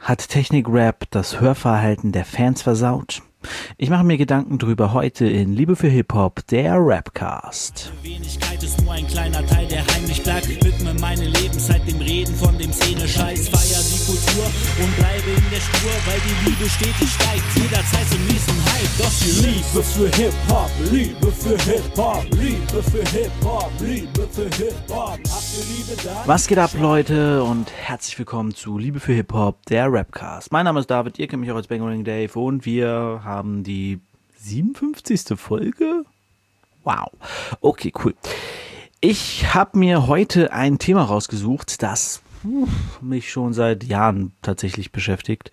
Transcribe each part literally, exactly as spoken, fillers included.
Hat Technik-Rap das Hörverhalten der Fans versaut? Ich mache mir Gedanken drüber heute in Liebe für Hip-Hop, der Rapcast. Wenigkeit ist nur ein kleiner Teil, der heimlich bleibt. Widme meine Lebenszeit dem Reden von dem Szene-Scheiß. Feier die Kultur und bleibe in der Spur, weil die Liebe stetig steigt. Jederzeit zum nächsten Hype. Doch die Liebe für Hip-Hop, Liebe für Hip-Hop, Liebe für Hip-Hop, Liebe für Hip-Hop. Habt ihr Liebe da? Was geht ab, Leute, und herzlich willkommen zu Liebe für Hip-Hop, der Rapcast. Mein Name ist David, ihr kennt mich auch als Bangering Dave und wir haben die siebenundfünfzigste Folge. Wow. Okay, cool. Ich habe mir heute ein Thema rausgesucht, das uh, mich schon seit Jahren tatsächlich beschäftigt.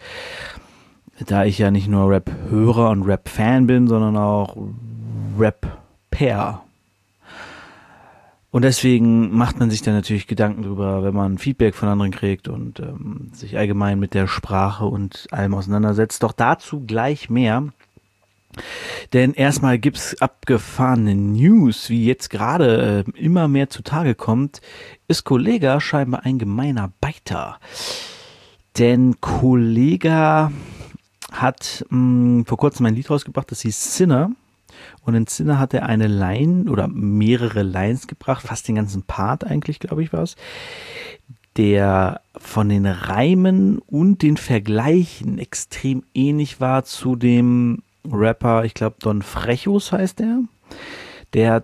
Da ich ja nicht nur Rap-Hörer und Rap-Fan bin, sondern auch Rap-Pair. Und deswegen macht man sich da natürlich Gedanken drüber, wenn man Feedback von anderen kriegt und ähm, sich allgemein mit der Sprache und allem auseinandersetzt. Doch dazu gleich mehr. Denn erstmal gibt's abgefahrene News, wie jetzt gerade äh, immer mehr zutage kommt, ist Kollega scheinbar ein gemeiner Beiter. Denn Kollega hat mh, vor kurzem ein Lied rausgebracht, das hieß Sinner. Und in Sinner hat er eine Line oder mehrere Lines gebracht, fast den ganzen Part eigentlich, glaube ich, war es, der von den Reimen und den Vergleichen extrem ähnlich war zu dem Rapper, ich glaube Don Frechos heißt er, der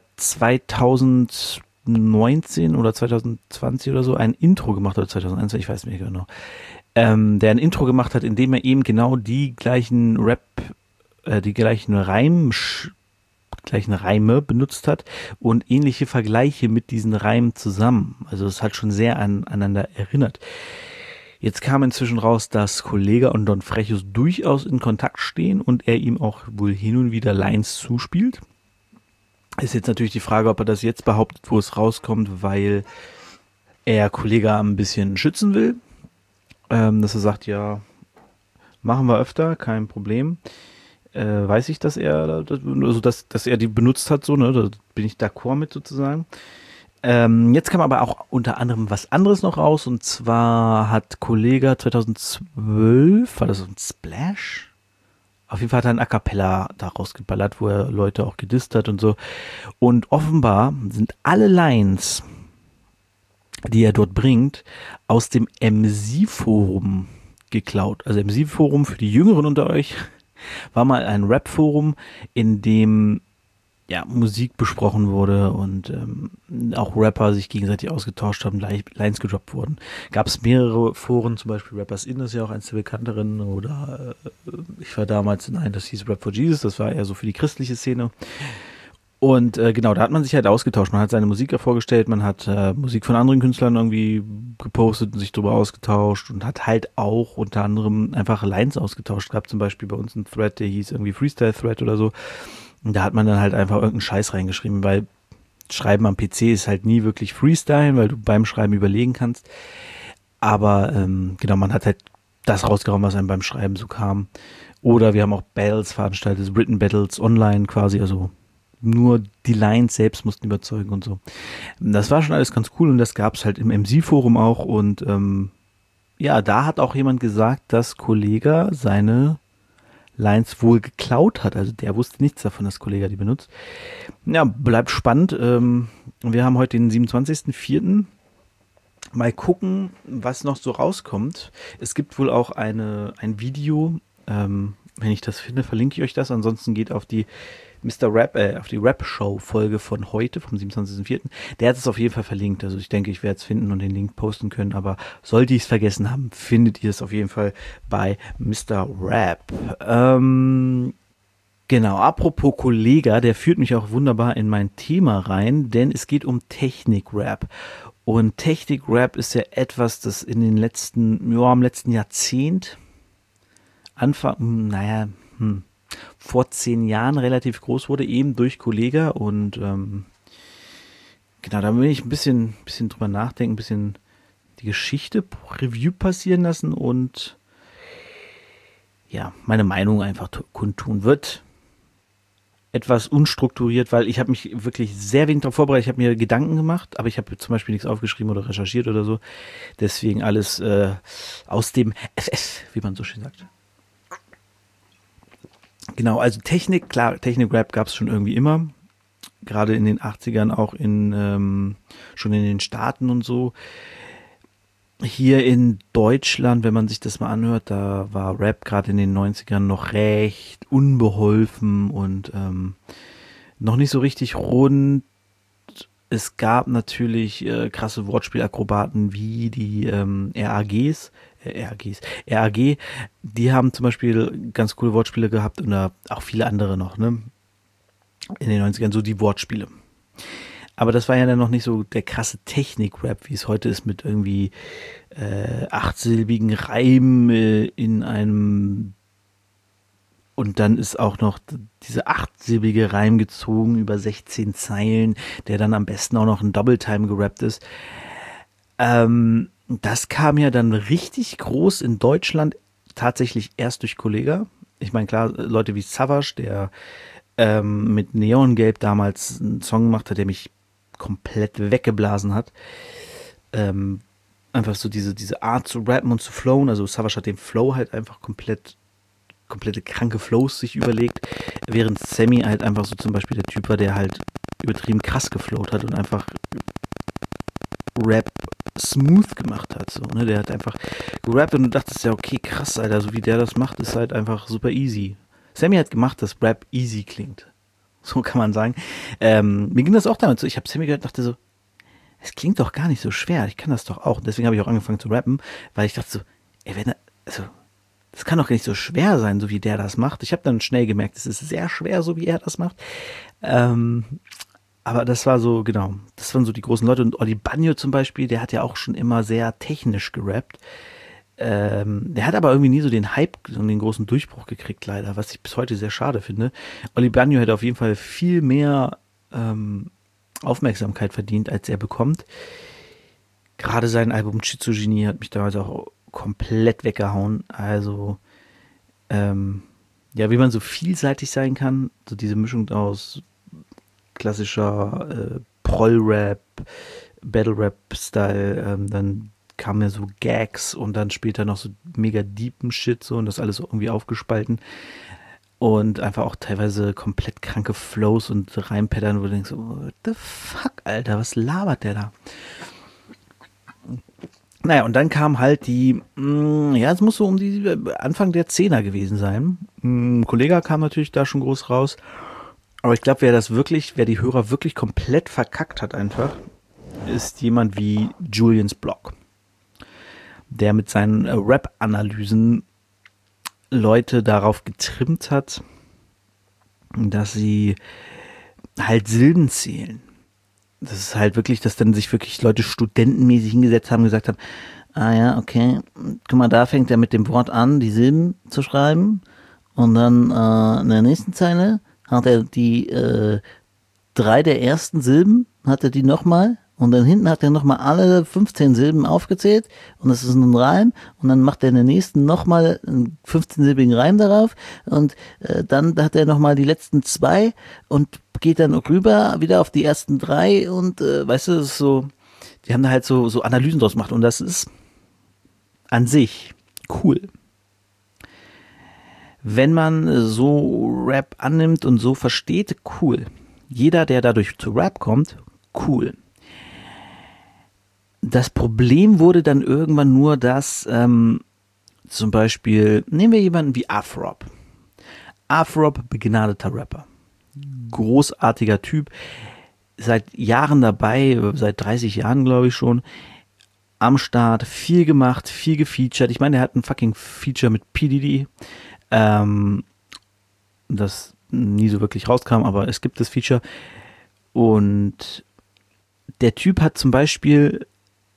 zweitausendneunzehn oder zweitausendzwanzig oder so ein Intro gemacht hat, oder zweitausendeins, ich weiß nicht genau, ähm, der ein Intro gemacht hat, in dem er eben genau die gleichen Rap, äh, die gleichen Reim, gleichen Reime benutzt hat und ähnliche Vergleiche mit diesen Reimen zusammen. Also es hat schon sehr an, aneinander erinnert. Jetzt kam inzwischen raus, dass Kollega und Don Frechos durchaus in Kontakt stehen und er ihm auch wohl hin und wieder Lines zuspielt. Ist jetzt natürlich die Frage, ob er das jetzt behauptet, wo es rauskommt, weil er Kollega ein bisschen schützen will. Ähm, dass er sagt, ja, machen wir öfter, kein Problem. Äh, weiß ich, dass er, also dass, dass er die benutzt hat, so, ne, da bin ich d'accord mit sozusagen. Ähm, jetzt kam aber auch unter anderem was anderes noch raus, und zwar hat Kollega zweitausendzwölf, war das so ein Splash? Auf jeden Fall hat er ein A Cappella da rausgeballert, wo er Leute auch gedisst hat und so. Und offenbar sind alle Lines, die er dort bringt, aus dem M C-Forum geklaut. Also M C-Forum für die Jüngeren unter euch war mal ein Rap-Forum, in dem ja, Musik besprochen wurde und ähm, auch Rapper sich gegenseitig ausgetauscht haben, Lines gedroppt wurden. Gab es mehrere Foren, zum Beispiel Rappers In ist ja auch eins der bekannteren, oder äh, ich war damals in einem, das hieß Rap for Jesus, das war eher so für die christliche Szene. Und äh, genau, da hat man sich halt ausgetauscht, man hat seine Musik ja vorgestellt, man hat äh, Musik von anderen Künstlern irgendwie gepostet und sich drüber ausgetauscht und hat halt auch unter anderem einfach Lines ausgetauscht. Es gab zum Beispiel bei uns einen Thread, der hieß irgendwie Freestyle-Thread oder so. Und da hat man dann halt einfach irgendeinen Scheiß reingeschrieben, weil Schreiben am P C ist halt nie wirklich Freestyle, weil du beim Schreiben überlegen kannst. Aber ähm, genau, man hat halt das rausgehauen, was einem beim Schreiben so kam. Oder wir haben auch Battles veranstaltet, Written Battles online quasi, also nur die Lines selbst mussten überzeugen und so. Das war schon alles ganz cool und das gab es halt im M C-Forum auch. Und ähm, ja, da hat auch jemand gesagt, dass Kollega seine Lines wohl geklaut hat. Also der wusste nichts davon, dass Kollega die benutzt. Ja, bleibt spannend. Ähm, wir haben heute den siebenundzwanzigsten vierten Mal gucken, was noch so rauskommt. Es gibt wohl auch eine ein Video. Ähm, wenn ich das finde, verlinke ich euch das. Ansonsten geht auf die Mister Rap, äh, auf die Rap-Show-Folge von heute, vom siebenundzwanzigsten vierten Der hat es auf jeden Fall verlinkt. Also ich denke, ich werde es finden und den Link posten können. Aber sollte ich es vergessen haben, findet ihr es auf jeden Fall bei Mister Rap. Ähm, genau, apropos Kollega, der führt mich auch wunderbar in mein Thema rein, denn es geht um Technik-Rap. Und Technik-Rap ist ja etwas, das in den letzten, ja, im letzten Jahrzehnt, Anfang, naja, hm, vor zehn Jahren relativ groß wurde, eben durch Kollega. Und ähm, genau, da will ich ein bisschen, bisschen drüber nachdenken, ein bisschen die Geschichte Review passieren lassen und ja, meine Meinung einfach kundtun. Wird etwas unstrukturiert, weil ich habe mich wirklich sehr wenig darauf vorbereitet. Ich habe mir Gedanken gemacht, aber ich habe zum Beispiel nichts aufgeschrieben oder recherchiert oder so. Deswegen alles äh, aus dem F F, wie man so schön sagt. Genau, also Technik, klar, Technik-Rap gab es schon irgendwie immer. Gerade in den achtzigern auch in ähm, schon in den Staaten und so. Hier in Deutschland, wenn man sich das mal anhört, da war Rap gerade in den neunzigern noch recht unbeholfen und ähm, noch nicht so richtig rund. Es gab natürlich äh, krasse Wortspielakrobaten wie die ähm, R A Gs, äh, R A Gs, R A G, die haben zum Beispiel ganz coole Wortspiele gehabt und äh, auch viele andere noch, ne? In den neunzigern, so die Wortspiele. Aber das war ja dann noch nicht so der krasse Technik-Rap, wie es heute ist, mit irgendwie äh, achtsilbigen Reimen äh, in einem, und dann ist auch noch diese achtsilbige Reim gezogen über sechzehn Zeilen, der dann am besten auch noch ein Double-Time gerappt ist. Ähm, das kam ja dann richtig groß in Deutschland, tatsächlich erst durch Kollega. Ich meine, klar, Leute wie Savage, der ähm, mit Neongelb damals einen Song gemacht hat, der mich komplett weggeblasen hat. Ähm, einfach so diese, diese Art zu rappen und zu flowen. Also Savage hat den Flow halt einfach komplett, komplette kranke Flows sich überlegt, während Sammy halt einfach so zum Beispiel der Typ war, der halt übertrieben krass geflowt hat und einfach Rap smooth gemacht hat. So, ne? Der hat einfach gerappt und du dachtest ja, okay, krass, Alter, so wie der das macht, ist halt einfach super easy. Sammy hat gemacht, dass Rap easy klingt. So kann man sagen. Ähm, mir ging das auch damit so. Ich habe Sammy gehört und dachte so, es klingt doch gar nicht so schwer. Ich kann das doch auch. Und deswegen habe ich auch angefangen zu rappen, weil ich dachte so, ey, wenn er, also, das kann doch gar nicht so schwer sein, so wie der das macht. Ich habe dann schnell gemerkt, es ist sehr schwer, so wie er das macht. Ähm, aber das war so, genau, das waren so die großen Leute. Und Oli Banjo zum Beispiel, der hat ja auch schon immer sehr technisch gerappt. Ähm, der hat aber irgendwie nie so den Hype und den großen Durchbruch gekriegt, leider, was ich bis heute sehr schade finde. Oli Banjo hätte auf jeden Fall viel mehr ähm, Aufmerksamkeit verdient, als er bekommt. Gerade sein Album Chizugenie hat mich damals auch komplett weggehauen. Also, ähm, ja, wie man so vielseitig sein kann, so diese Mischung aus klassischer äh, Proll-Rap, Battle-Rap-Style, ähm, dann kamen ja so Gags und dann später noch so mega deepen Shit so und das alles so irgendwie aufgespalten und einfach auch teilweise komplett kranke Flows und Reimpattern, wo du denkst, oh, what the fuck, Alter, was labert der da? Naja, und dann kam halt die, mh, ja, es muss so um die Anfang der Zehner gewesen sein. Ein Kollege kam natürlich da schon groß raus, aber ich glaube, wer das wirklich, wer die Hörer wirklich komplett verkackt hat einfach, ist jemand wie Julians Block, der mit seinen Rap-Analysen Leute darauf getrimmt hat, dass sie halt Silben zählen. Das ist halt wirklich, dass dann sich wirklich Leute studentenmäßig hingesetzt haben und gesagt haben, ah ja, okay, guck mal, da fängt er mit dem Wort an, die Silben zu schreiben und dann äh, in der nächsten Zeile hat er die äh, drei der ersten Silben, hat er die nochmal und dann hinten hat er nochmal alle fünfzehn Silben aufgezählt und das ist ein Reim und dann macht er in der nächsten nochmal einen fünfzehnsilbigen Reim darauf und äh, dann hat er nochmal die letzten zwei und geht dann rüber wieder auf die ersten drei und äh, weißt du, das ist so, die haben da halt so, so Analysen draus gemacht und das ist an sich cool. Wenn man so Rap annimmt und so versteht, cool. Jeder, der dadurch zu Rap kommt, cool. Das Problem wurde dann irgendwann nur, dass ähm, zum Beispiel, nehmen wir jemanden wie Afrob. Afrob, begnadeter Rapper. Großartiger Typ. Seit Jahren dabei, seit dreißig Jahren glaube ich schon, am Start, viel gemacht, viel gefeatured. Ich meine, er hat ein fucking Feature mit P. Diddy, ähm, das nie so wirklich rauskam, aber es gibt das Feature. Und der Typ hat zum Beispiel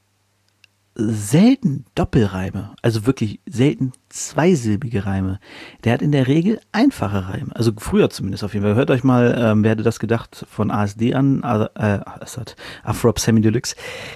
selten Doppelreime, also wirklich selten zweisilbige Reime. Der hat in der Regel einfache Reime, also früher zumindest auf jeden Fall. Hört euch mal, ähm, wer hätte das gedacht, von A S D an, äh, es hat Afrob Sammy Deluxe.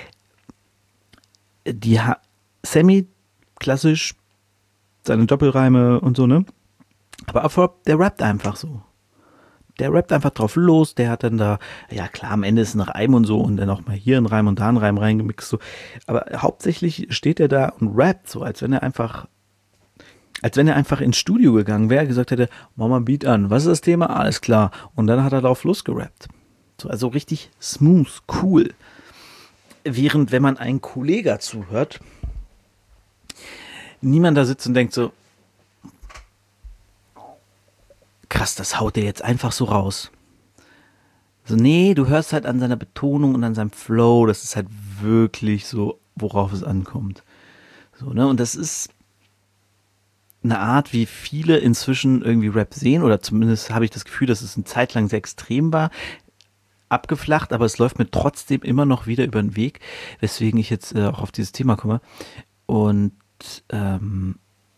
Die ha- Sammy, klassisch, seine Doppelreime und so, ne? Aber Afrob, der rappt einfach so. der rappt einfach drauf los, der hat dann da, ja klar, am Ende ist ein Reim und so und dann auch mal hier ein Reim und da ein Reim reingemixt, so. Aber hauptsächlich steht er da und rappt so, als wenn er einfach, als wenn er einfach ins Studio gegangen wäre, gesagt hätte, mach mal ein Beat an, was ist das Thema? Alles klar. Und dann hat er drauf losgerappt. So, also richtig smooth, cool. Während, wenn man einen Kollega zuhört, niemand da sitzt und denkt so, krass, das haut der jetzt einfach so raus. So, nee, du hörst halt an seiner Betonung und an seinem Flow, das ist halt wirklich so, worauf es ankommt. So, ne, und das ist eine Art, wie viele inzwischen irgendwie Rap sehen, oder zumindest habe ich das Gefühl, dass es eine Zeit lang sehr extrem war, abgeflacht, aber es läuft mir trotzdem immer noch wieder über den Weg, weswegen ich jetzt äh, auch auf dieses Thema komme. Und ähm,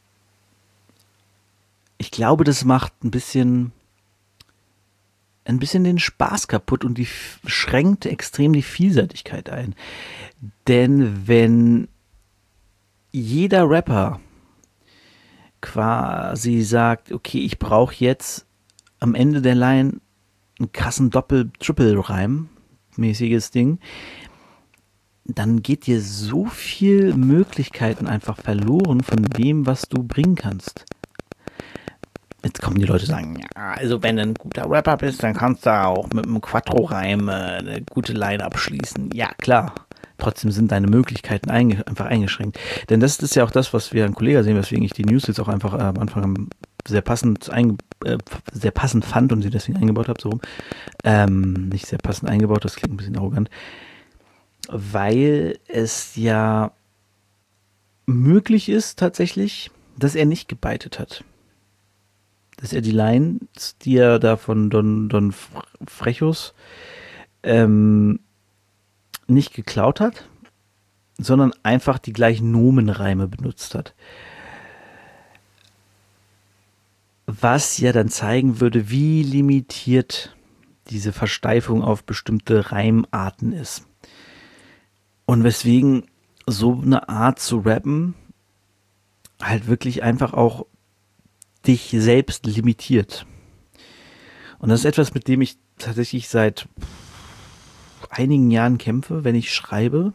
ich glaube, das macht ein bisschen ein bisschen den Spaß kaputt und die schränkt extrem die Vielseitigkeit ein. Denn wenn jeder Rapper quasi sagt, okay, ich brauche jetzt am Ende der Line einen krassen Doppel-Triple-Reim, mäßiges Ding, dann geht dir so viel Möglichkeiten einfach verloren von dem, was du bringen kannst. Jetzt kommen die Leute sagen, ja, also wenn du ein guter Rapper bist, dann kannst du auch mit einem Quattro-Reim eine gute Line abschließen. Ja, klar. Trotzdem sind deine Möglichkeiten einge- einfach eingeschränkt. Denn das ist ja auch das, was wir an Kollegen sehen, weswegen ich die News jetzt auch einfach äh, am Anfang sehr passend, einge- äh, sehr passend fand und sie deswegen eingebaut habe, so rum. Ähm, nicht sehr passend eingebaut, das klingt ein bisschen arrogant. Weil es ja möglich ist tatsächlich, dass er nicht gebeitet hat. Dass er die Lines, die er da von Don, Don Frechus ähm, nicht geklaut hat, sondern einfach die gleichen Nomenreime benutzt hat. Was ja dann zeigen würde, wie limitiert diese Versteifung auf bestimmte Reimarten ist. Und weswegen so eine Art zu rappen halt wirklich einfach auch dich selbst limitiert. Und das ist etwas, mit dem ich tatsächlich seit einigen Jahren kämpfe, wenn ich schreibe.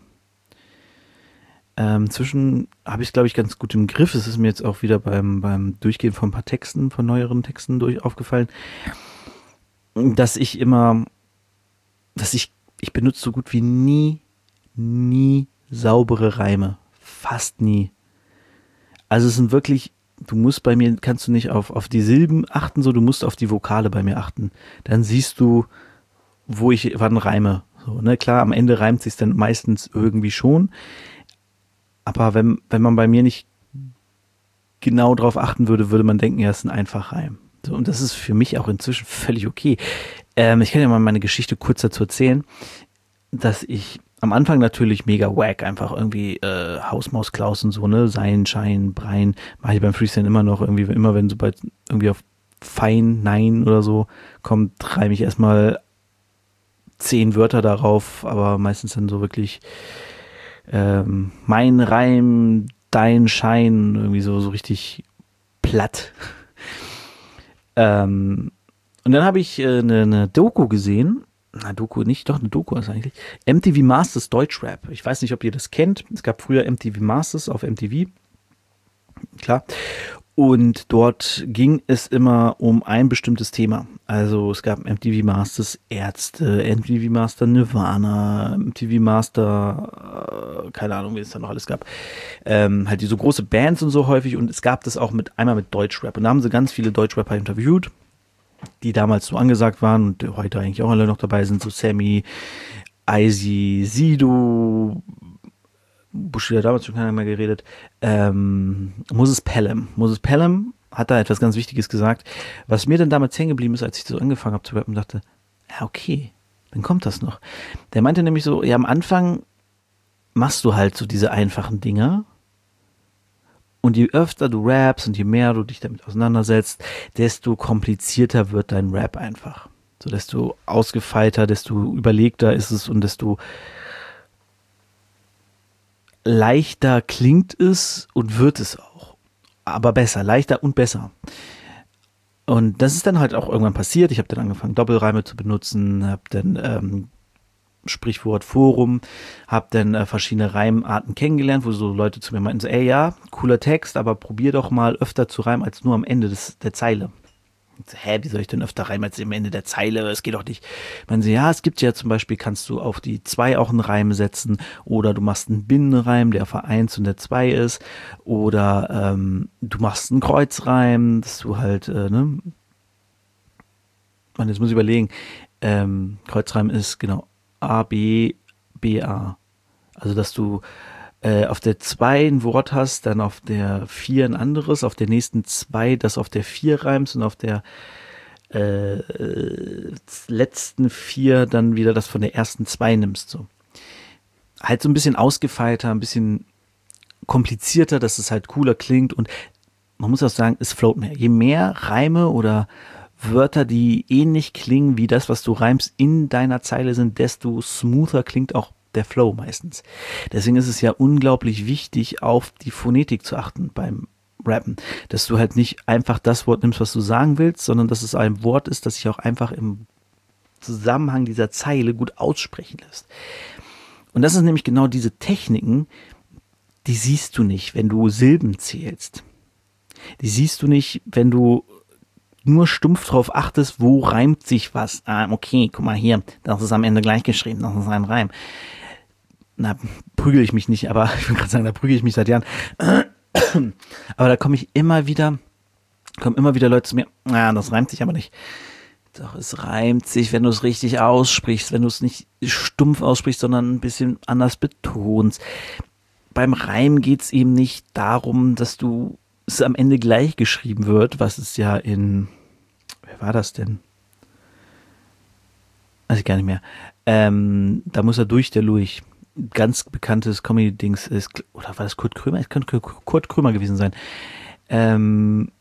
Ähm, zwischen habe ich es, glaube ich, ganz gut im Griff. Es ist mir jetzt auch wieder beim, beim Durchgehen von ein paar Texten, von neueren Texten durch aufgefallen, dass ich immer, dass ich, ich benutze so gut wie nie, nie saubere Reime. Fast nie. Also es sind wirklich, du musst bei mir, kannst du nicht auf, auf die Silben achten, so, du musst auf die Vokale bei mir achten. Dann siehst du, wo ich wann reime. So, ne, klar, am Ende reimt sich dann meistens irgendwie schon. Aber wenn, wenn man bei mir nicht genau drauf achten würde, würde man denken, ja, es ist ein Einfachreim. So, und das ist für mich auch inzwischen völlig okay. Ähm, ich kann ja mal meine Geschichte kurz dazu erzählen, dass ich am Anfang natürlich mega wack, einfach irgendwie äh, Hausmaus Klaus und so, ne, Sein, Schein, Brein, mache ich beim Freestyle immer noch, irgendwie, immer wenn sobald irgendwie auf Fein, Nein oder so kommt, reime ich erstmal zehn Wörter darauf, aber meistens dann so wirklich ähm, mein Reim, dein Schein, irgendwie so, so richtig platt. ähm, und dann habe ich äh, eine, eine Doku gesehen, na Doku nicht, doch eine Doku ist eigentlich, M T V Masters Deutschrap. Ich weiß nicht, ob ihr das kennt, es gab früher M T V Masters auf M T V, klar. Und dort ging es immer um ein bestimmtes Thema. Also es gab M T V Masters Ärzte, M T V Master Nirvana, M T V Master, äh, keine Ahnung, wie es da noch alles gab. Ähm, halt diese große Bands und so häufig. Und es gab das auch mit einmal mit Deutschrap. Und da haben sie ganz viele Deutschrapper interviewt, die damals so angesagt waren und heute eigentlich auch alle noch dabei sind. So Sammy, Icy, Sido, Bushido hat damals schon keiner mehr geredet. Ähm, Moses Pelham. Moses Pelham hat da etwas ganz Wichtiges gesagt, was mir dann damals hängen geblieben ist, als ich so angefangen habe zu rappen und dachte, ja, okay, dann kommt das noch. Der meinte nämlich so, ja, am Anfang machst du halt so diese einfachen Dinger und je öfter du rappst und je mehr du dich damit auseinandersetzt, desto komplizierter wird dein Rap einfach. So, desto ausgefeilter, desto überlegter ist es und desto leichter klingt es und wird es auch. Aber besser, leichter und besser. Und das ist dann halt auch irgendwann passiert. Ich habe dann angefangen, Doppelreime zu benutzen, habe dann ähm, Sprichwort Forum, habe dann äh, verschiedene Reimarten kennengelernt, wo so Leute zu mir meinten, so, ey, ja, cooler Text, aber probier doch mal öfter zu reimen als nur am Ende des, der Zeile. So, hä, wie soll ich denn öfter reimen als am Ende der Zeile? Es geht doch nicht. Meinen sie, ja, es gibt ja zum Beispiel, kannst du auf die zwei auch einen Reim setzen oder du machst einen Binnenreim, der auf der eins und der zwei ist oder ähm, du machst einen Kreuzreim, dass du halt, äh, ne, man, jetzt muss ich überlegen, ähm, Kreuzreim ist, genau, A, B, B, A. Also, dass du äh, auf der zwei ein Wort hast, dann auf der vier ein anderes, auf der nächsten zwei das auf der vier reimst und auf der äh, letzten vier dann wieder das von der ersten zwei nimmst. So. Halt so ein bisschen ausgefeilter, ein bisschen komplizierter, dass es halt cooler klingt und man muss auch sagen, es float mehr. Je mehr Reime oder Wörter, die ähnlich klingen wie das, was du reimst, in deiner Zeile sind, desto smoother klingt auch der Flow meistens. Deswegen ist es ja unglaublich wichtig, auf die Phonetik zu achten beim Rappen, dass du halt nicht einfach das Wort nimmst, was du sagen willst, sondern dass es ein Wort ist, das sich auch einfach im Zusammenhang dieser Zeile gut aussprechen lässt. Und das ist nämlich genau diese Techniken, die siehst du nicht, wenn du Silben zählst. Die siehst du nicht, wenn du nur stumpf drauf achtest, wo reimt sich was. Ah, okay, guck mal hier, das ist am Ende gleich geschrieben, das ist ein Reim. Na, prügel ich mich nicht, aber ich will gerade sagen, da prügel ich mich seit Jahren. Aber da komme ich immer wieder, kommen immer wieder Leute zu mir, ah, das reimt sich aber nicht. Doch, es reimt sich, wenn du es richtig aussprichst, wenn du es nicht stumpf aussprichst, sondern ein bisschen anders betonst. Beim Reim geht es eben nicht darum, dass du es am Ende gleich geschrieben wird, was es ja in, wer war das denn? Weiß ich gar nicht mehr. Ähm, da muss er durch, der Lurch. Ganz bekanntes Comedy-Dings ist, oder war das Kurt Krömer? Es könnte Kurt Krömer gewesen sein. Ähm,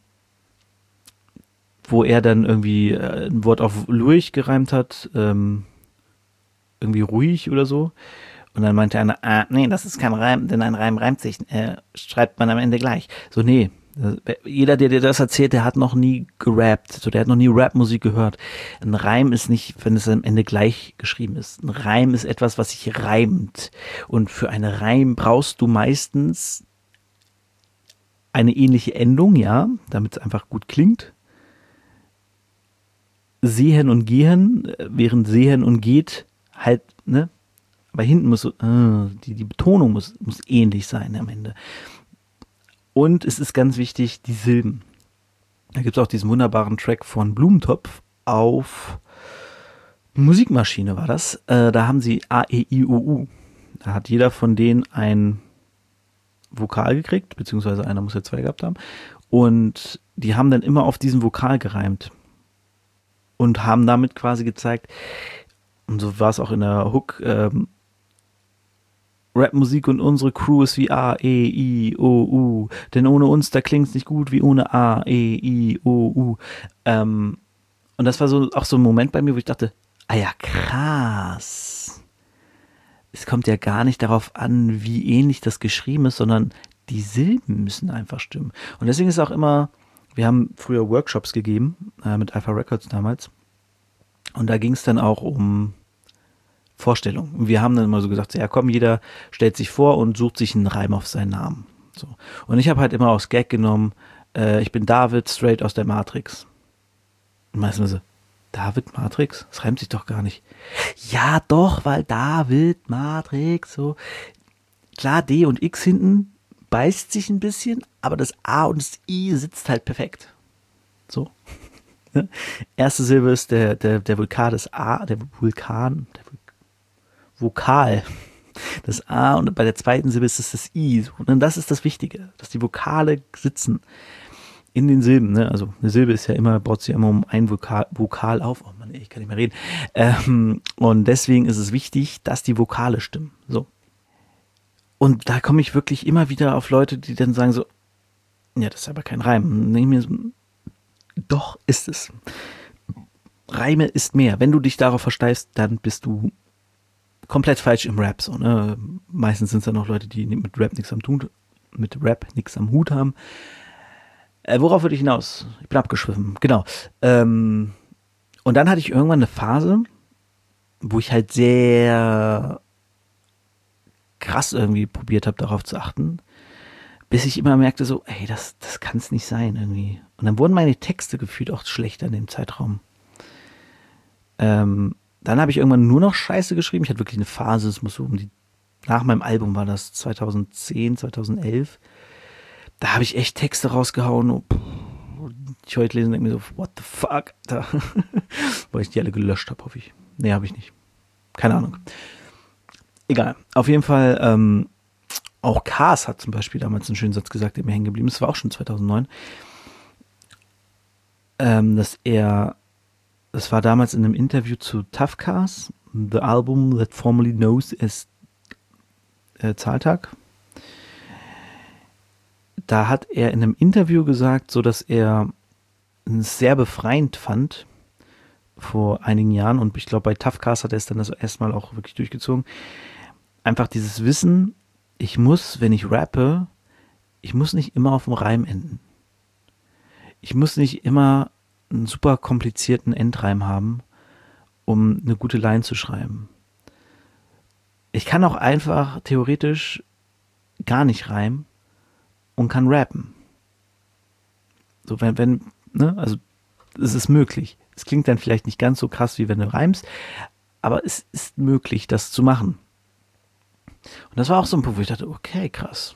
wo er dann irgendwie ein Wort auf Lurch gereimt hat, ähm, irgendwie ruhig oder so. Und dann meinte einer, ah, nee, das ist kein Reim, denn ein Reim reimt sich, äh, schreibt man am Ende gleich. So, nee, jeder, der dir das erzählt, der hat noch nie gerappt, so, der hat noch nie Rapmusik gehört. Ein Reim ist nicht, wenn es am Ende gleich geschrieben ist. Ein Reim ist etwas, was sich reimt. Und für einen Reim brauchst du meistens eine ähnliche Endung, ja, damit es einfach gut klingt. Sehen und gehen, während sehen und geht halt, ne, aber hinten muss so, äh, die, die Betonung muss, muss ähnlich sein am Ende. Und es ist ganz wichtig, die Silben. Da gibt es auch diesen wunderbaren Track von Blumentopf auf Musikmaschine war das. Äh, da haben sie A, E, I, O, U. Da hat jeder von denen ein Vokal gekriegt, beziehungsweise einer muss ja zwei gehabt haben. Und die haben dann immer auf diesen Vokal gereimt. Und haben damit quasi gezeigt, und so war es auch in der Hook, ähm, Rapmusik und unsere Crew ist wie A, E, I, O, U. Denn ohne uns, da klingt's nicht gut wie ohne A, E, I, O, U. Ähm, und das war so auch so ein Moment bei mir, wo ich dachte, ah ja, krass. Es kommt ja gar nicht darauf an, wie ähnlich das geschrieben ist, sondern die Silben müssen einfach stimmen. Und deswegen ist auch immer, wir haben früher Workshops gegeben, äh, mit Alpha Records damals. Und da ging es dann auch um Vorstellung. Und wir haben dann immer so gesagt, ja komm, jeder stellt sich vor und sucht sich einen Reim auf seinen Namen. So. Und ich habe halt immer aus Gag genommen, äh, ich bin David, straight aus der Matrix. Und meistens so, David, Matrix? Das reimt sich doch gar nicht. Ja doch, weil David, Matrix, so. Klar, D und X hinten beißt sich ein bisschen, aber das A und das I sitzt halt perfekt. So. Erste Silbe ist der, der, der Vulkan, das A, der Vulkan, der Vokal, das A, und bei der zweiten Silbe ist es das I. Und das ist das Wichtige, dass die Vokale sitzen in den Silben. Ne? Also eine Silbe ist ja immer, baut sich immer um ein Vokal, Vokal auf. Oh Mann, ich kann nicht mehr reden. Ähm, und deswegen ist es wichtig, dass die Vokale stimmen. So. Und da komme ich wirklich immer wieder auf Leute, die dann sagen so, ja, das ist aber kein Reim. Und mir so, doch ist es. Reime ist mehr. Wenn du dich darauf versteifst, dann bist du komplett falsch im Rap. So, ne? Meistens sind es ja noch Leute, die mit Rap nichts am Hut, mit Rap nichts am Hut haben. Äh, worauf würde ich hinaus? Ich bin abgeschwiffen, genau. Ähm, und dann hatte ich irgendwann eine Phase, wo ich halt sehr krass irgendwie probiert habe, darauf zu achten, bis ich immer merkte so, ey, das, das kann es nicht sein irgendwie. Und dann wurden meine Texte gefühlt auch schlechter in dem Zeitraum. Ähm, dann habe ich irgendwann nur noch Scheiße geschrieben. Ich hatte wirklich eine Phase, es muss so um die, nach meinem Album war das zweitausendzehn, zweitausendelf. Da habe ich echt Texte rausgehauen. Und ich heute lese und denke mir so, what the fuck, Alter. Weil ich die alle gelöscht habe, hoffe ich. Nee, habe ich nicht. Keine Ahnung. Egal. Auf jeden Fall, ähm, auch Kars hat zum Beispiel damals einen schönen Satz gesagt, der mir hängen geblieben ist. Das war auch schon zweitausendneun. Ähm, dass er, das war damals in einem Interview zu Tough Cars, the album that formerly knows as äh, Zahltag. Da hat er in einem Interview gesagt, so dass er es sehr befreiend fand vor einigen Jahren, und ich glaube bei Tough Cars hat er es dann das erstmal auch wirklich durchgezogen, einfach dieses Wissen, ich muss, wenn ich rappe, ich muss nicht immer auf dem Reim enden. Ich muss nicht immer einen super komplizierten Endreim haben, um eine gute Line zu schreiben. Ich kann auch einfach theoretisch gar nicht reimen und kann rappen. So, wenn, wenn, ne, also es ist möglich. Es klingt dann vielleicht nicht ganz so krass, wie wenn du reimst, aber es ist möglich, das zu machen. Und das war auch so ein Punkt, wo ich dachte, okay, krass.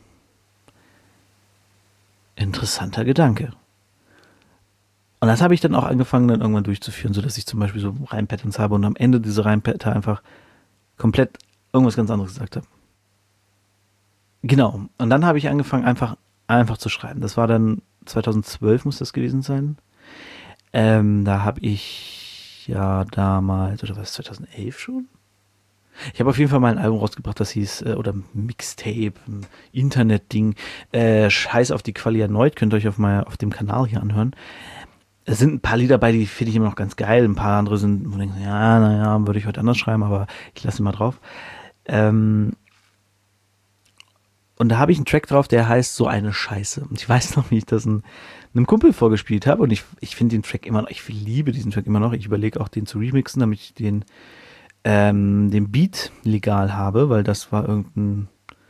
Interessanter Gedanke. Und das habe ich dann auch angefangen, dann irgendwann durchzuführen, sodass ich zum Beispiel so Reimpatterns habe und am Ende diese Reimpattern einfach komplett irgendwas ganz anderes gesagt habe. Genau. Und dann habe ich angefangen, einfach, einfach zu schreiben. Das war dann zweitausendzwölf, muss das gewesen sein. Ähm, da habe ich ja damals, oder was, zweitausendelf schon? Ich habe auf jeden Fall mal ein Album rausgebracht, das hieß, äh, oder Mixtape, ein Internet-Ding, äh, Scheiß auf die Quali erneut, könnt ihr euch auf, mal, auf dem Kanal hier anhören. Es sind ein paar Lieder dabei, die finde ich immer noch ganz geil, ein paar andere sind, wo ich denke, ja, naja, würde ich heute anders schreiben, aber ich lasse ihn mal drauf. Ähm, und da habe ich einen Track drauf, der heißt So eine Scheiße. Und ich weiß noch, wie ich das ein, einem Kumpel vorgespielt habe, und ich, ich finde den Track immer noch, ich liebe diesen Track immer noch, ich überlege auch den zu remixen, damit ich den Ähm, den Beat legal habe, weil das war irgendein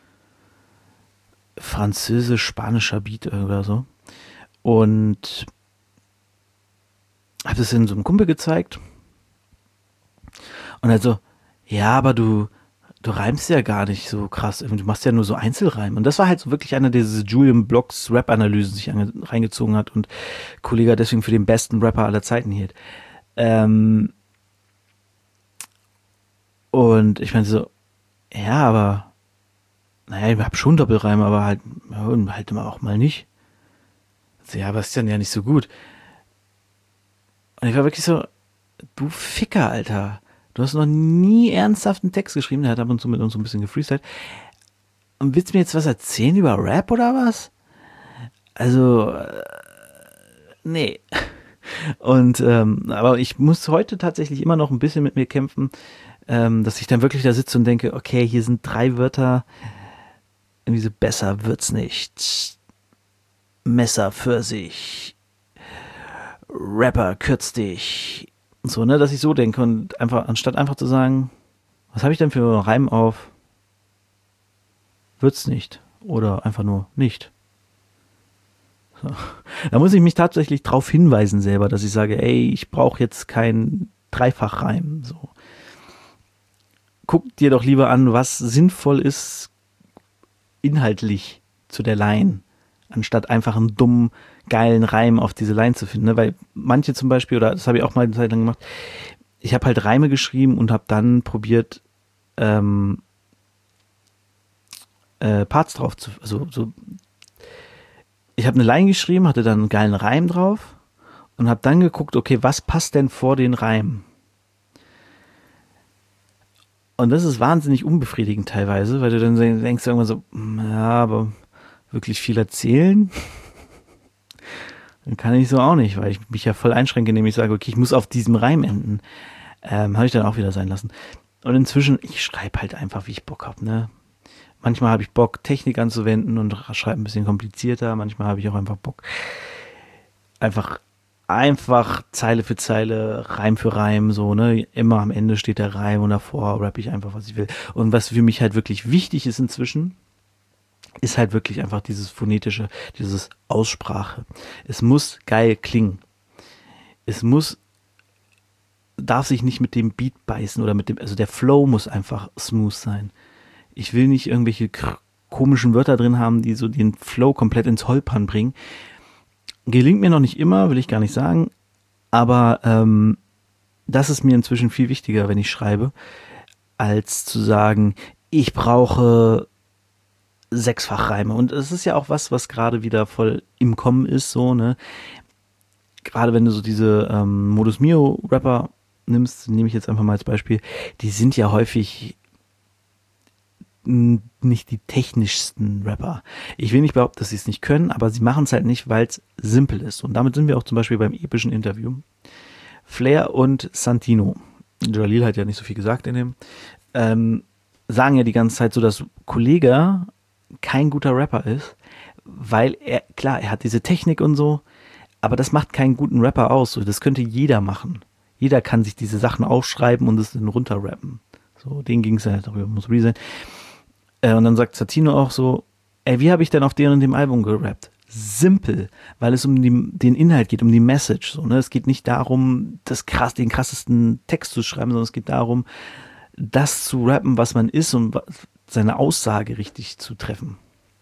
französisch-spanischer Beat oder so. Und habe das in so einem Kumpel gezeigt. Und also, ja, aber du, du reimst ja gar nicht so krass. Du machst ja nur so Einzelreim. Und das war halt so wirklich einer, der diese Julian Blocks Rap-Analysen sich ange- reingezogen hat und Kollege deswegen für den besten Rapper aller Zeiten hielt. Ähm, Und ich meine so, ja, aber, naja, ich habe schon Doppelreime, aber halt, ja, halt immer auch mal nicht. Also, ja, aber ist dann ja nicht so gut. Und ich war wirklich so, du Ficker, Alter. Du hast noch nie ernsthaft einen Text geschrieben, der hat ab und zu mit uns so ein bisschen gefreestylt. Und willst du mir jetzt was erzählen über Rap oder was? Also, äh, nee. Und, ähm, aber ich muss heute tatsächlich immer noch ein bisschen mit mir kämpfen, Ähm, dass ich dann wirklich da sitze und denke, okay, hier sind drei Wörter, irgendwie so, besser wird's nicht, Messer für sich, Rapper kürz dich, und so, ne, dass ich so denke und einfach, anstatt einfach zu sagen, was habe ich denn für Reim auf, wird's nicht, oder einfach nur nicht. So. Da muss ich mich tatsächlich drauf hinweisen selber, dass ich sage, ey, ich brauche jetzt kein Dreifachreim, so. Guck dir doch lieber an, was sinnvoll ist inhaltlich zu der Line, anstatt einfach einen dummen, geilen Reim auf diese Line zu finden. Ne? Weil manche zum Beispiel, oder das habe ich auch mal eine Zeit lang gemacht, ich habe halt Reime geschrieben und habe dann probiert, ähm, äh, Parts drauf zu, also so, ich habe eine Line geschrieben, hatte dann einen geilen Reim drauf und habe dann geguckt, okay, was passt denn vor den Reim? Und das ist wahnsinnig unbefriedigend teilweise, weil du dann denkst irgendwann so, ja, aber wirklich viel erzählen, dann kann ich so auch nicht, weil ich mich ja voll einschränke, indem ich sage, okay, ich muss auf diesem Reim enden. Ähm, habe ich dann auch wieder sein lassen. Und inzwischen, ich schreibe halt einfach, wie ich Bock habe, ne? Manchmal habe ich Bock, Technik anzuwenden und schreibe ein bisschen komplizierter, manchmal habe ich auch einfach Bock, einfach, einfach Zeile für Zeile, Reim für Reim, so, ne? Immer am Ende steht der Reim und davor rappe ich einfach, was ich will. Und was für mich halt wirklich wichtig ist inzwischen, ist halt wirklich einfach dieses phonetische, dieses Aussprache. Es muss geil klingen. Es muss, darf sich nicht mit dem Beat beißen oder mit dem, also der Flow muss einfach smooth sein. Ich will nicht irgendwelche k- komischen Wörter drin haben, die so den Flow komplett ins Holpern bringen. Gelingt mir noch nicht immer, will ich gar nicht sagen, aber ähm, das ist mir inzwischen viel wichtiger, wenn ich schreibe, als zu sagen, ich brauche Sechsfachreime. Und es ist ja auch was, was gerade wieder voll im Kommen ist, so, ne? Gerade wenn du so diese ähm, Modus Mio Rapper nimmst, nehme ich jetzt einfach mal als Beispiel, die sind ja häufig n- nicht die technischsten Rapper. Ich will nicht behaupten, dass sie es nicht können, aber sie machen es halt nicht, weil es simpel ist. Und damit sind wir auch zum Beispiel beim epischen Interview. Flair und Santino, Jalil hat ja nicht so viel gesagt in dem, ähm, sagen ja die ganze Zeit so, dass Kollega kein guter Rapper ist, weil er, klar, er hat diese Technik und so, aber das macht keinen guten Rapper aus. So, das könnte jeder machen. Jeder kann sich diese Sachen aufschreiben und es dann runterrappen. So, denen ging es halt darüber, muss real sein. Äh, und dann sagt Santino auch so, ey, wie habe ich denn auf dem und dem Album gerappt? Simpel, weil es um die, den Inhalt geht, um die Message. So, ne? Es geht nicht darum, das krass, den krassesten Text zu schreiben, sondern es geht darum, das zu rappen, was man ist und seine Aussage richtig zu treffen.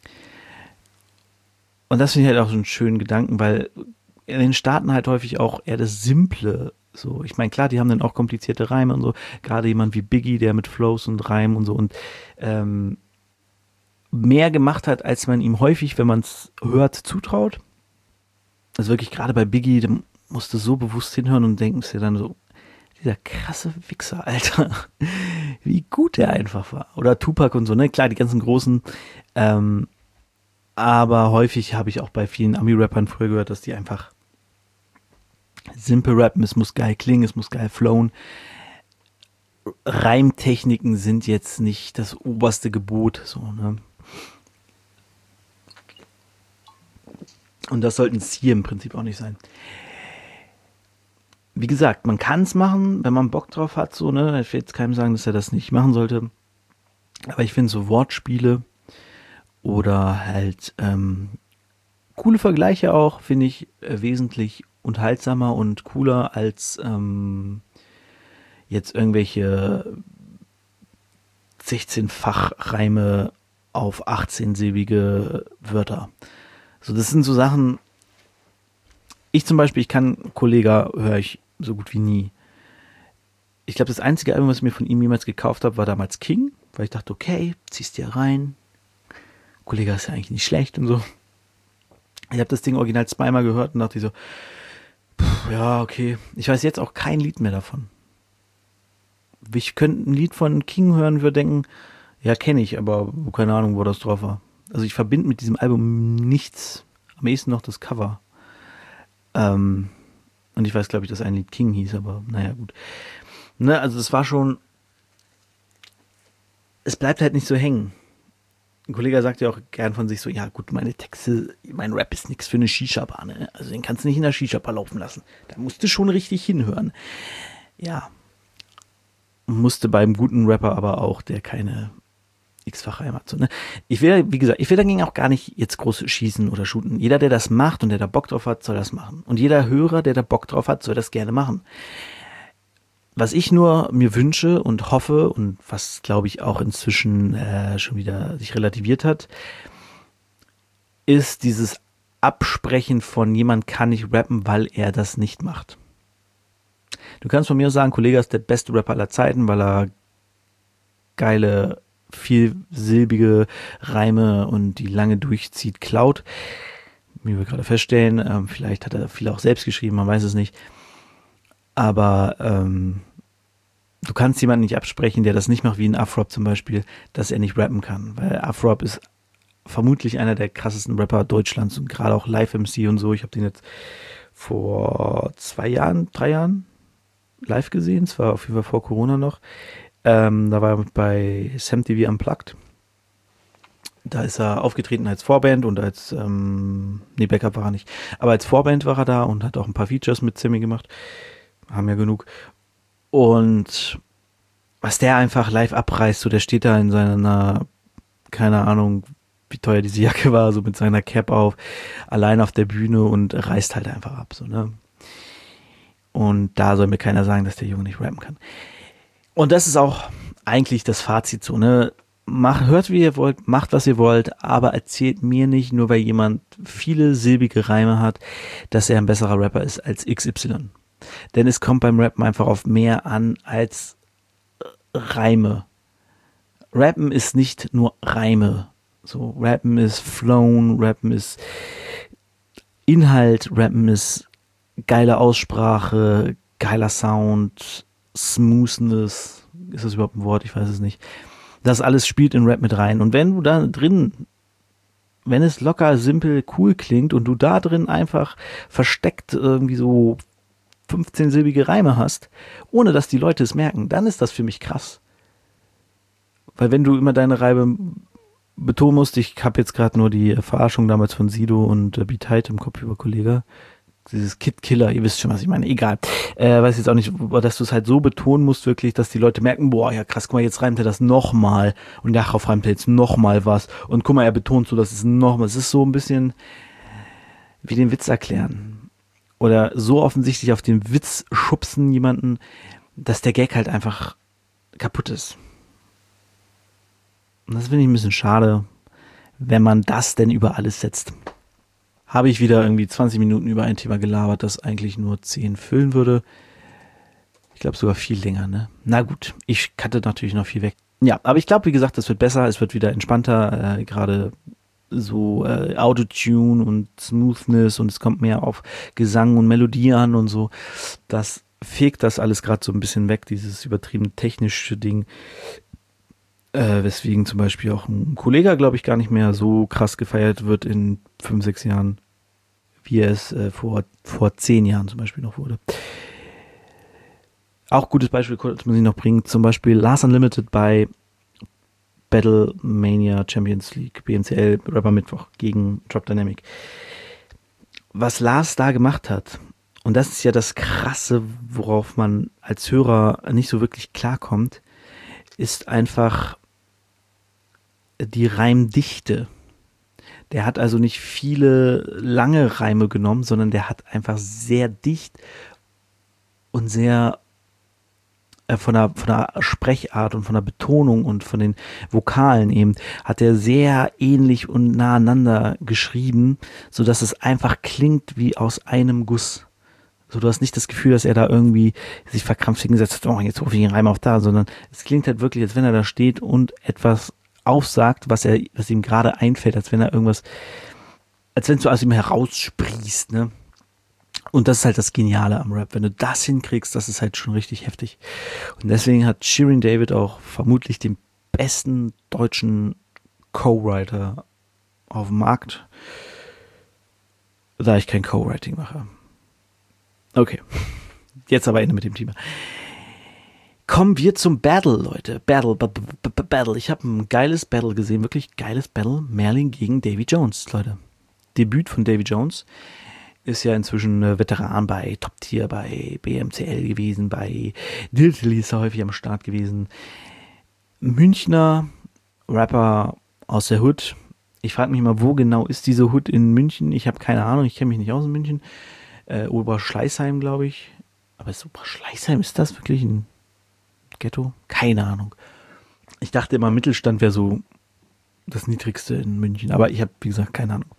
Und das finde ich halt auch so einen schönen Gedanken, weil in den Staaten halt häufig auch eher das Simple so. Ich meine, klar, die haben dann auch komplizierte Reime und so. Gerade jemand wie Biggie, der mit Flows und Reimen und so und ähm, mehr gemacht hat, als man ihm häufig, wenn man es hört, zutraut. Also wirklich gerade bei Biggie, da musst du so bewusst hinhören und denken dir dann so, dieser krasse Wichser, Alter, wie gut der einfach war. Oder Tupac und so, ne? Klar, die ganzen großen, ähm, aber häufig habe ich auch bei vielen Ami-Rappern früher gehört, dass die einfach simpel rappen, es muss geil klingen, es muss geil flowen. Reimtechniken sind jetzt nicht das oberste Gebot, so, ne? Und das sollten es hier im Prinzip auch nicht sein. Wie gesagt, man kann es machen, wenn man Bock drauf hat, so, ne? Ich will jetzt keinem sagen, dass er das nicht machen sollte. Aber ich finde so Wortspiele oder halt ähm, coole Vergleiche auch, finde ich äh, wesentlich unterhaltsamer und cooler als ähm, jetzt irgendwelche sechzehn-fach-Reime auf achtzehn-silbige Wörter. So, das sind so Sachen. Ich zum Beispiel, ich kann Kollega höre ich so gut wie nie. Ich glaube, das einzige Album, was ich mir von ihm jemals gekauft habe, war damals King, weil ich dachte, okay, ziehst dir rein. Kollega ist ja eigentlich nicht schlecht und so. Ich habe das Ding original zweimal gehört und dachte so, pff, ja, okay. Ich weiß jetzt auch kein Lied mehr davon. Ich könnte ein Lied von King hören, würde denken, ja, kenne ich, aber keine Ahnung, wo das drauf war. Also ich verbinde mit diesem Album nichts, am ehesten noch das Cover. Ähm, und ich weiß, glaube ich, dass ein Lied King hieß, aber naja, gut. Ne, also das war schon, es bleibt halt nicht so hängen. Ein Kollege sagt ja auch gern von sich so, ja gut, meine Texte, mein Rap ist nichts für eine Shisha-Bar, ne? Also den kannst du nicht in der Shisha-Bar laufen lassen. Da musst du schon richtig hinhören. Ja. Musste beim guten Rapper aber auch, der keine x-Fach-Reim hat. So, ne? Ich will, wie gesagt, ich will dagegen auch gar nicht jetzt groß schießen oder shooten. Jeder, der das macht und der da Bock drauf hat, soll das machen. Und jeder Hörer, der da Bock drauf hat, soll das gerne machen. Was ich nur mir wünsche und hoffe und was, glaube ich, auch inzwischen äh, schon wieder sich relativiert hat, ist dieses Absprechen von jemand kann nicht rappen, weil er das nicht macht. Du kannst von mir sagen, Kollege ist der beste Rapper aller Zeiten, weil er geile, vielsilbige Reime und die lange durchzieht, klaut. Wie wir gerade feststellen, ähm, vielleicht hat er viel auch selbst geschrieben, man weiß es nicht. Aber ähm, du kannst jemanden nicht absprechen, der das nicht macht, wie ein Afrop zum Beispiel, dass er nicht rappen kann. Weil Afrop ist vermutlich einer der krassesten Rapper Deutschlands und gerade auch Live-M C und so. Ich habe den jetzt vor zwei Jahren, drei Jahren live gesehen. Es war auf jeden Fall vor Corona noch. Ähm, da war er bei Sam T V Unplugged. Da ist er aufgetreten als Vorband und als, ähm, nee, Backup war er nicht, aber als Vorband war er da und hat auch ein paar Features mit Sammy gemacht. Haben ja genug. Und was der einfach live abreißt, so der steht da in seiner, keine Ahnung, wie teuer diese Jacke war, so mit seiner Cap auf, allein auf der Bühne und reißt halt einfach ab, so, ne. Und da soll mir keiner sagen, dass der Junge nicht rappen kann. Und das ist auch eigentlich das Fazit so, ne. Mach, hört wie ihr wollt, macht was ihr wollt, aber erzählt mir nicht, nur weil jemand viele silbige Reime hat, dass er ein besserer Rapper ist als X Y. Denn es kommt beim Rappen einfach auf mehr an als Reime. Rappen ist nicht nur Reime. So, Rappen ist Flown, Rappen ist Inhalt, Rappen ist geile Aussprache, geiler Sound, Smoothness. Ist das überhaupt ein Wort? Ich weiß es nicht. Das alles spielt in Rap mit rein. Und wenn du da drin, wenn es locker, simpel, cool klingt und du da drin einfach versteckt irgendwie so fünfzehnsilbige Reime hast, ohne dass die Leute es merken, dann ist das für mich krass. Weil wenn du immer deine Reime betonen musst, ich habe jetzt gerade nur die Verarschung damals von Sido und äh, Beat Tight im Kopf über Kollege, dieses Kid Killer, ihr wisst schon, was ich meine, egal. Äh, weiß jetzt auch nicht, dass du es halt so betonen musst wirklich, dass die Leute merken, boah, ja krass, guck mal, jetzt reimt er das nochmal und darauf reimt er jetzt nochmal was und guck mal, er betont so, dass es nochmal, es ist so ein bisschen wie den Witz erklären oder so offensichtlich auf den Witz schubsen jemanden, dass der Gag halt einfach kaputt ist. Und das finde ich ein bisschen schade, wenn man das denn über alles setzt. Habe ich wieder irgendwie zwanzig Minuten über ein Thema gelabert, das eigentlich nur zehn füllen würde. Ich glaube sogar viel länger, ne? Na gut, ich cutte natürlich noch viel weg. Ja, aber ich glaube, wie gesagt, es wird besser, es wird wieder entspannter, äh, gerade so äh, Autotune und Smoothness und es kommt mehr auf Gesang und Melodie an und so. Das fegt das alles gerade so ein bisschen weg, dieses übertrieben technische Ding. Äh, weswegen zum Beispiel auch ein Kollege, glaube ich, gar nicht mehr so krass gefeiert wird in fünf, sechs Jahren, wie er es äh, vor, vor zehn Jahren zum Beispiel noch wurde. Auch gutes Beispiel kurz muss ich noch bringen, zum Beispiel Lars Unlimited bei Battle Mania Champions League, B M C L, Rapper Mittwoch gegen Drop Dynamic. Was Lars da gemacht hat, und das ist ja das Krasse, worauf man als Hörer nicht so wirklich klarkommt, ist einfach die Reimdichte. Der hat also nicht viele lange Reime genommen, sondern der hat einfach sehr dicht und sehr äh, von der, von der Sprechart und von der Betonung und von den Vokalen eben, hat er sehr ähnlich und nah aneinander geschrieben, sodass es einfach klingt wie aus einem Guss. So, du hast nicht das Gefühl, dass er da irgendwie sich verkrampft hingesetzt hat, oh, jetzt rufe ich den Reim auf da, sondern es klingt halt wirklich, als wenn er da steht und etwas aufsagt, was er, was ihm gerade einfällt, als wenn er irgendwas, als wenn es so aus ihm heraussprießt, ne? Und das ist halt das Geniale am Rap. Wenn du das hinkriegst, das ist halt schon richtig heftig. Und deswegen hat Shirin David auch vermutlich den besten deutschen Co-Writer auf dem Markt, da ich kein Co-Writing mache. Okay, jetzt aber Ende mit dem Thema. Kommen wir zum Battle, Leute. Battle, b- b- b- Battle. Ich habe ein geiles Battle gesehen, wirklich geiles Battle. Merlin gegen Davy Jones, Leute. Debüt von Davy Jones. Ist ja inzwischen äh, Veteran bei Top Tier, bei B M C L gewesen, bei Diltily ist er häufig am Start gewesen. Münchner Rapper aus der Hood. Ich frage mich mal, wo genau ist diese Hood in München? Ich habe keine Ahnung, ich kenne mich nicht aus in München. Äh, Oberschleißheim, glaube ich. Aber ist Oberschleißheim, ist das wirklich ein Ghetto? Keine Ahnung. Ich dachte immer, Mittelstand wäre so das Niedrigste in München. Aber ich habe, wie gesagt, keine Ahnung.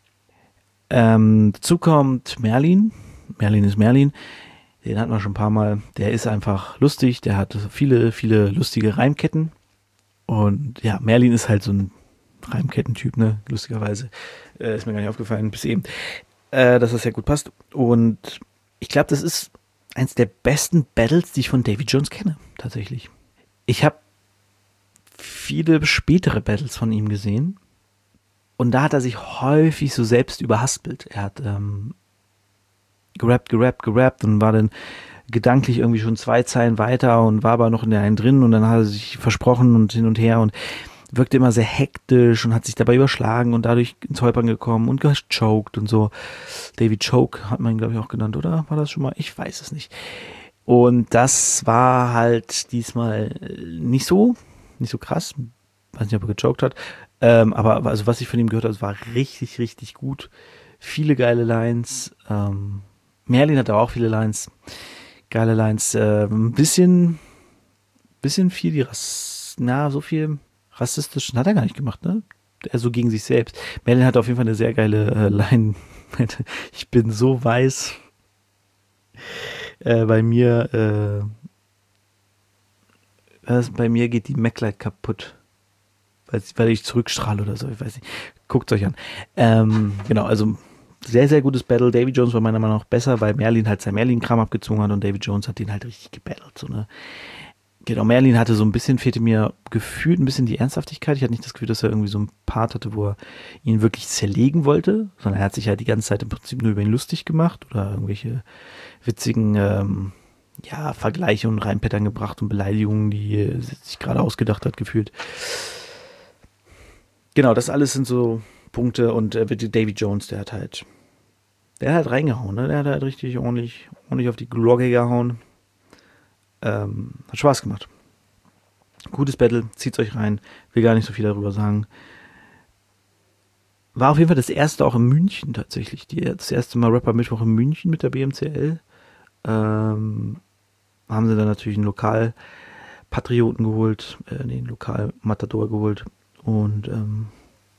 Ähm, dazu kommt Merlin. Merlin ist Merlin. Den hatten wir schon ein paar Mal. Der ist einfach lustig. Der hat viele, viele lustige Reimketten. Und ja, Merlin ist halt so ein Reimkettentyp, ne? Lustigerweise. Äh, ist mir gar nicht aufgefallen, bis eben. Äh, dass das ja gut passt. Und ich glaube, das ist eins der besten Battles, die ich von Davy Jones kenne, tatsächlich. Ich habe viele spätere Battles von ihm gesehen. Und da hat er sich häufig so selbst überhaspelt. Er hat ähm, gerappt, gerappt, gerappt und war dann gedanklich irgendwie schon zwei Zeilen weiter und war aber noch in der einen drin und dann hat er sich versprochen und hin und her. Und wirkte immer sehr hektisch und hat sich dabei überschlagen und dadurch ins Holpern gekommen und gechoked und so. Davey Choke hat man ihn, glaube ich, auch genannt, oder? War das schon mal? Ich weiß es nicht. Und das war halt diesmal nicht so, nicht so krass. Weiß nicht, ob er gechoked hat. Ähm, aber also was ich von ihm gehört habe, war richtig, richtig gut. Viele geile Lines. Ähm, Merlin hat auch viele Lines. Geile Lines. Äh, ein bisschen, bisschen viel die Rass, na, so viel rassistischen hat er gar nicht gemacht, ne? Er so gegen sich selbst. Merlin hat auf jeden Fall eine sehr geile äh, Line. Ich bin so weiß. Äh, bei mir, äh, äh, bei mir geht die MacLight kaputt. Weil, weil ich zurückstrahle oder so, ich weiß nicht. Guckt euch an. Ähm, genau, also sehr, sehr gutes Battle. Davy Jones war meiner Meinung nach besser, weil Merlin halt sein Merlin-Kram abgezogen hat und Davy Jones hat ihn halt richtig gebattelt. So, ne? Genau, Merlin hatte so ein bisschen, fehlte mir gefühlt ein bisschen die Ernsthaftigkeit. Ich hatte nicht das Gefühl, dass er irgendwie so einen Part hatte, wo er ihn wirklich zerlegen wollte, sondern er hat sich halt die ganze Zeit im Prinzip nur über ihn lustig gemacht oder irgendwelche witzigen ähm, ja, Vergleiche und Reimpattern gebracht und Beleidigungen, die er sich gerade ausgedacht hat, gefühlt. Genau, das alles sind so Punkte und äh, Davy Jones, der hat halt, der hat halt reingehauen, ne? Der hat halt richtig ordentlich, ordentlich auf die Glocke gehauen. Ähm, hat Spaß gemacht. Gutes Battle, zieht's euch rein, will gar nicht so viel darüber sagen. War auf jeden Fall das erste auch in München tatsächlich, die, das erste Mal Rapper Mittwoch in München mit der B M C L. Ähm, haben sie dann natürlich einen Lokalpatrioten geholt, äh, nee, einen Lokalmatador geholt. Und ähm,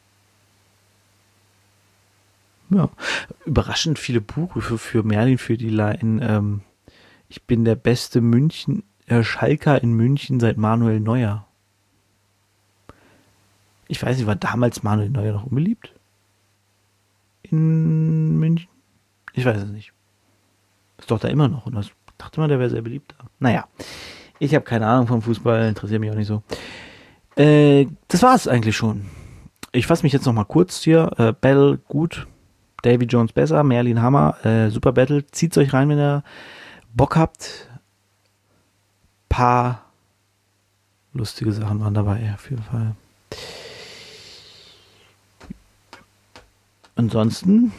ja, überraschend viele Buchrufe für Merlin für die Line. Ähm, ich bin der beste München, äh, Schalker in München seit Manuel Neuer. Ich weiß nicht, war damals Manuel Neuer noch unbeliebt? In München? Ich weiß es nicht. Ist doch da immer noch. Und ich dachte mal, der wäre sehr beliebt da. Naja, ich habe keine Ahnung vom Fußball, interessiert mich auch nicht so. Äh, das war es eigentlich schon. Ich fasse mich jetzt noch mal kurz hier. Äh, Battle gut, Davy Jones besser, Merlin Hammer, äh, super Battle. Zieht's euch rein, wenn ihr Bock habt. Paar lustige Sachen waren dabei, auf jeden Fall. Ansonsten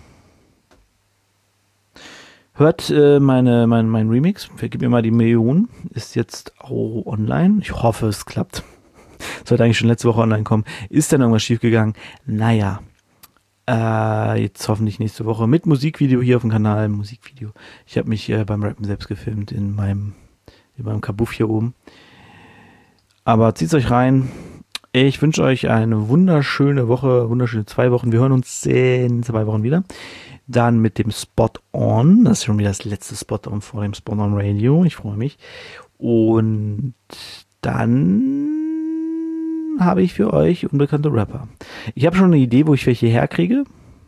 hört äh, meine, mein, mein Remix, vergib mir mal die Million, ist jetzt auch online. Ich hoffe, es klappt. Sollte eigentlich schon letzte Woche online kommen. Ist dann irgendwas schiefgegangen? Naja. Äh, jetzt hoffentlich nächste Woche mit Musikvideo hier auf dem Kanal. Musikvideo. Ich habe mich äh, beim Rappen selbst gefilmt in meinem, in meinem Kabuff hier oben. Aber zieht's euch rein. Ich wünsche euch eine wunderschöne Woche, wunderschöne zwei Wochen. Wir hören uns in zwei Wochen wieder. Dann mit dem Spot On. Das ist schon wieder das letzte Spot On vor dem Spot On Radio. Ich freue mich. Und dann habe ich für euch unbekannte Rapper. Ich habe schon eine Idee, wo ich welche herkriege.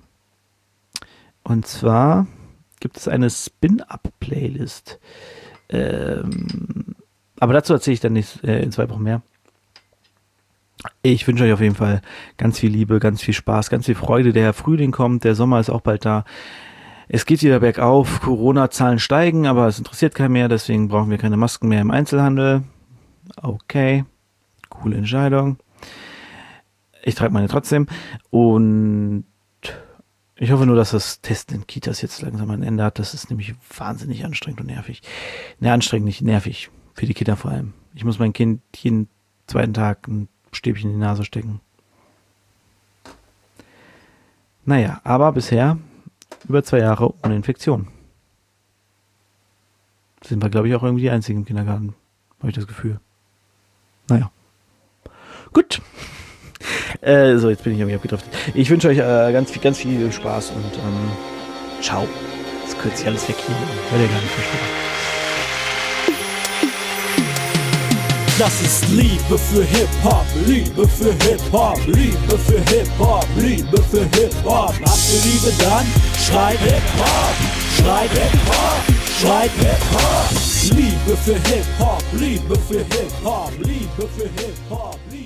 Und zwar gibt es eine Spin-Up-Playlist. Ähm, aber dazu erzähle ich dann nicht, äh, in zwei Wochen mehr. Ich wünsche euch auf jeden Fall ganz viel Liebe, ganz viel Spaß, ganz viel Freude. Der Frühling kommt, der Sommer ist auch bald da. Es geht wieder bergauf, Corona-Zahlen steigen, aber es interessiert keinen mehr, deswegen brauchen wir keine Masken mehr im Einzelhandel. Okay, coole Entscheidung. Ich trage meine trotzdem und ich hoffe nur, dass das Testen in Kitas jetzt langsam ein Ende hat. Das ist nämlich wahnsinnig anstrengend und nervig. Ne, anstrengend, nicht nervig. Für die Kinder vor allem. Ich muss mein Kind jeden zweiten Tag ein Stäbchen in die Nase stecken. Naja, aber bisher über zwei Jahre ohne Infektion. Sind wir, glaube ich, auch irgendwie die einzigen im Kindergarten. Habe ich das Gefühl. Naja. Gut. Äh, so, jetzt bin ich irgendwie abgedriftet. Ich wünsche euch äh, ganz, viel, ganz viel Spaß und ähm, ciao. Das kürzt sich alles weg hier. Hört ihr gar nicht verstehen. Das ist Liebe für Hip-Hop, Liebe für Hip-Hop, Liebe für Hip-Hop, Liebe für Hip-Hop. Habt ihr Liebe, dann schreit Hip-Hop, schreit Hip-Hop, schreit Hip-Hop. Liebe für Hip-Hop, Liebe für Hip-Hop, Liebe für Hip-Hop, Liebe